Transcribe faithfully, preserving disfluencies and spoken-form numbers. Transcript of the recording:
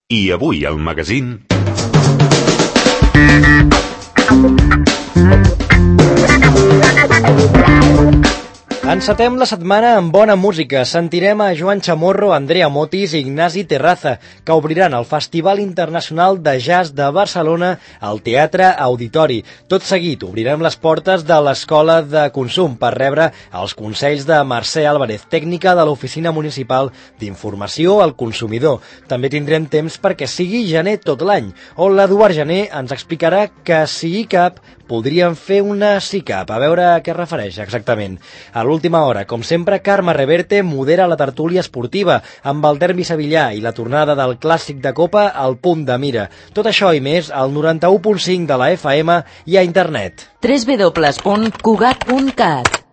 I avui al magazín... Encetem la setmana amb bona música. Sentirem a Joan Chamorro, Andrea Motis i Ignasi Terraza, que obriran el Festival Internacional de Jazz de Barcelona al Teatre Auditori. Tot seguit obrirem les portes de l'Escola de Consum per rebre els consells de Mercè Álvarez, tècnica de l'Oficina Municipal d'Informació al Consumidor. També tindrem temps perquè sigui gener tot l'any, on l'Eduard Gené ens explicarà que si hi cap podríem fer una S I C A P, a veure a què refereix exactament. A l'última hora, com sempre, Carme Reverte modera la tertúlia esportiva amb el derbi sevillà i la tornada del clàssic de Copa al punt de mira. Tot això i més al noranta-u punt cinc de la F M i a internet. w w w punt cugat punt cat